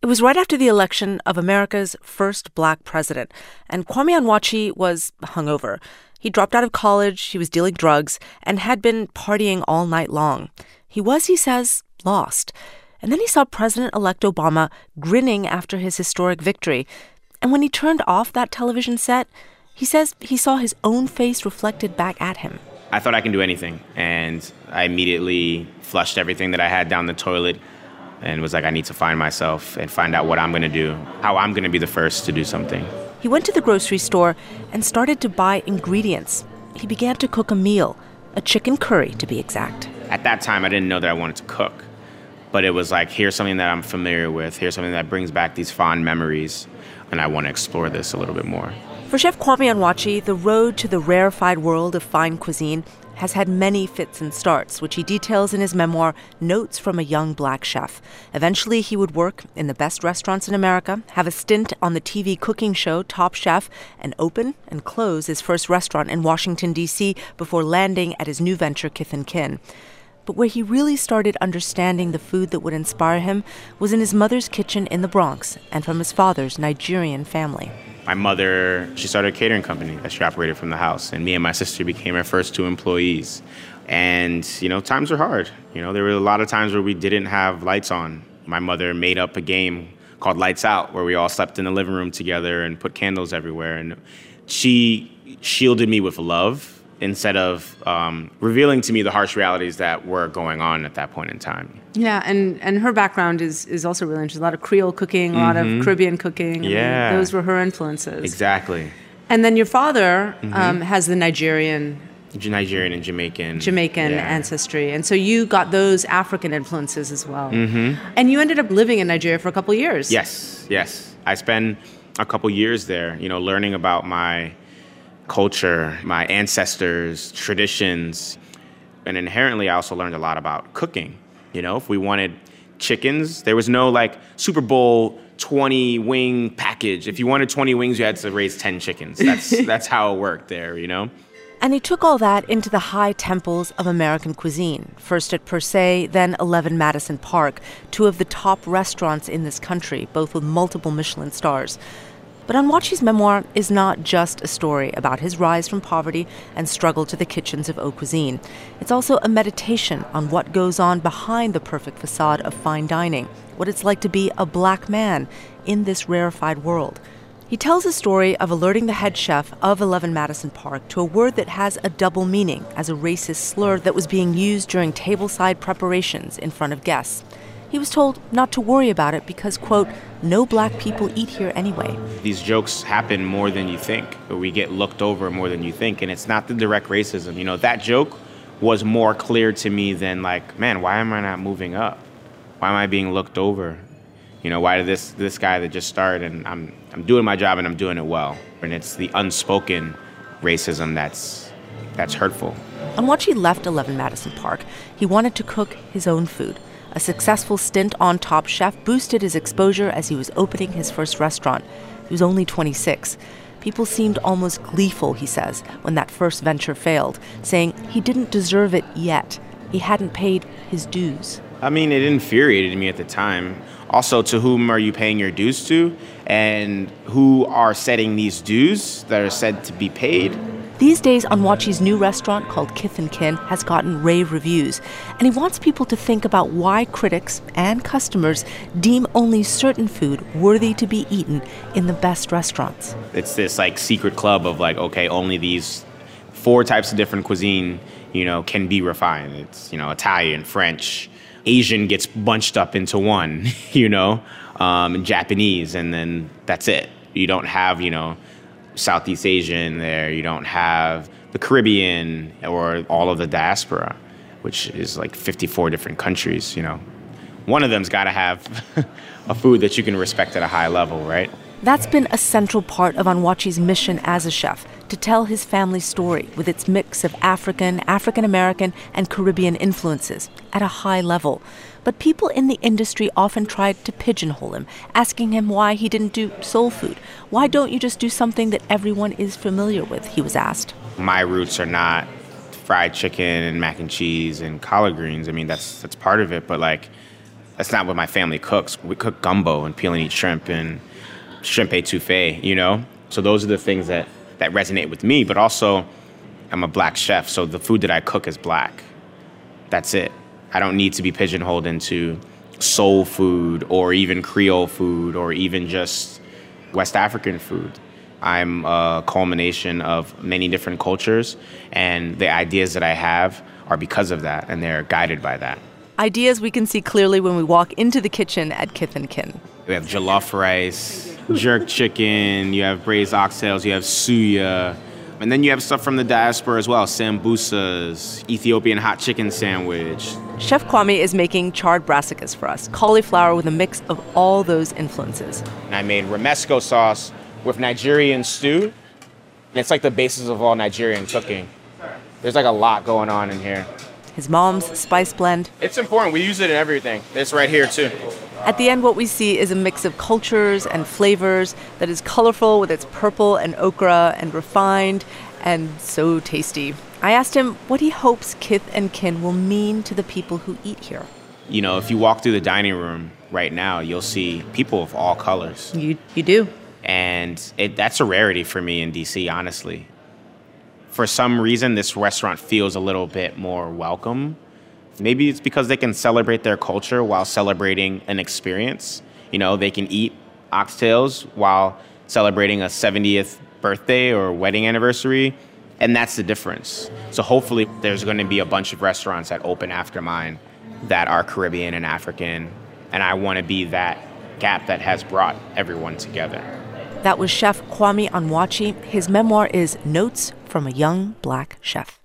It was right after the election of America's first black president, and Kwame Onwuachi was hungover. He dropped out of college, he was dealing drugs, and had been partying all night long. He was, he says, lost. And then he saw President-elect Obama grinning after his historic victory. And when he turned off that television set, he says he saw his own face reflected back at him. I thought I can do anything, and I immediately flushed everything that I had down the toilet and was like, I need to find myself and find out what I'm going to do, how I'm going to be the first to do something. He went to the grocery store and started to buy ingredients. He began to cook a meal, a chicken curry to be exact. At that time, I didn't know that I wanted to cook, but it was like, here's something that I'm familiar with, here's something that brings back these fond memories, and I want to explore this a little bit more. For Chef Kwame Onwuachi, the road to the rarefied world of fine cuisine has had many fits and starts, which he details in his memoir, Notes from a Young Black Chef. Eventually, he would work in the best restaurants in America, have a stint on the TV cooking show Top Chef, and open and close his first restaurant in Washington, D.C., before landing at his new venture, Kith & Kin. But where he really started understanding the food that would inspire him was in his mother's kitchen in the Bronx and from his father's Nigerian family. My mother, she started a catering company that she operated from the house, and me and my sister became her first two employees. And, times were hard. There were a lot of times where we didn't have lights on. My mother made up a game called Lights Out, where we all slept in the living room together and put candles everywhere. And she shielded me with love instead of revealing to me the harsh realities that were going on at that point in time. Yeah, and her background is also really interesting. A lot of Creole cooking, a lot of Caribbean cooking. Yeah. Those were her influences. Exactly. And then your father has the Nigerian and Jamaican. Ancestry. And so you got those African influences as well. And you ended up living in Nigeria for a couple years. Yes. I spent a couple years there, learning about my culture, my ancestors, traditions. And inherently, I also learned a lot about cooking. If we wanted chickens, there was no Super Bowl 20 wing package. If you wanted 20 wings, you had to raise 10 chickens. That's how it worked there, And he took all that into the high temples of American cuisine, first at Per Se, then 11 Madison Park, two of the top restaurants in this country, both with multiple Michelin stars. But Onwuachi's memoir is not just a story about his rise from poverty and struggle to the kitchens of haute cuisine. It's also a meditation on what goes on behind the perfect facade of fine dining, what it's like to be a black man in this rarefied world. He tells a story of alerting the head chef of 11 Madison Park to a word that has a double meaning as a racist slur that was being used during tableside preparations in front of guests. He was told not to worry about it because, quote, no black people eat here anyway. These jokes happen more than you think, or we get looked over more than you think, and it's not the direct racism. That joke was more clear to me than man, why am I not moving up? Why am I being looked over? Why did this guy that just started, and I'm doing my job and I'm doing it well. And it's the unspoken racism that's hurtful. Onwuachi left 11 Madison Park. He wanted to cook his own food. A successful stint on Top Chef boosted his exposure as he was opening his first restaurant. He was only 26. People seemed almost gleeful, he says, when that first venture failed, saying he didn't deserve it yet. He hadn't paid his dues. It infuriated me at the time. Also, to whom are you paying your dues to? And who are setting these dues that are said to be paid? These days, Onwuachi's new restaurant called Kith & Kin has gotten rave reviews, and he wants people to think about why critics and customers deem only certain food worthy to be eaten in the best restaurants. It's this secret club of only these 4 types of different cuisine, can be refined. It's, Italian, French, Asian gets bunched up into one, and Japanese, and then that's it. You don't have, Southeast Asian there. You don't have the Caribbean or all of the diaspora, which is 54 different countries, One of them's got to have a food that you can respect at a high level, right? That's been a central part of Onwuachi's mission as a chef, to tell his family's story with its mix of African, African-American, and Caribbean influences at a high level. But people in the industry often tried to pigeonhole him, asking him why he didn't do soul food. Why don't you just do something that everyone is familiar with, he was asked. My roots are not fried chicken and mac and cheese and collard greens. That's part of it, but That's not what my family cooks. We cook gumbo and peel and eat shrimp and shrimp etouffee, you know? So those are the things that resonate with me. But also, I'm a black chef, so the food that I cook is black. That's it. I don't need to be pigeonholed into soul food or even Creole food or even just West African food. I'm a culmination of many different cultures, and the ideas that I have are because of that, and they're guided by that. Ideas we can see clearly when we walk into the kitchen at Kith & Kin. We have jollof rice, jerk chicken, you have braised oxtails, you have suya, and then you have stuff from the diaspora as well, sambusas, Ethiopian hot chicken sandwich. Chef Kwame is making charred brassicas for us, cauliflower with a mix of all those influences. And I made romesco sauce with Nigerian stew. And it's like the basis of all Nigerian cooking. There's like a lot going on in here. His mom's spice blend. It's important. We use it in everything. It's right here, too. At the end, what we see is a mix of cultures and flavors that is colorful with its purple and okra and refined and so tasty. I asked him what he hopes Kith & Kin will mean to the people who eat here. You know, if you walk through the dining room right now, you'll see people of all colors. You do. And that's a rarity for me in D.C., honestly. For some reason, this restaurant feels a little bit more welcome. Maybe it's because they can celebrate their culture while celebrating an experience. You know, they can eat oxtails while celebrating a 70th birthday or wedding anniversary, and that's the difference. So hopefully there's going to be a bunch of restaurants that open after mine that are Caribbean and African, and I want to be that gap that has brought everyone together. That was Chef Kwame Onwuachi. His memoir is Notes from a Young Black Chef.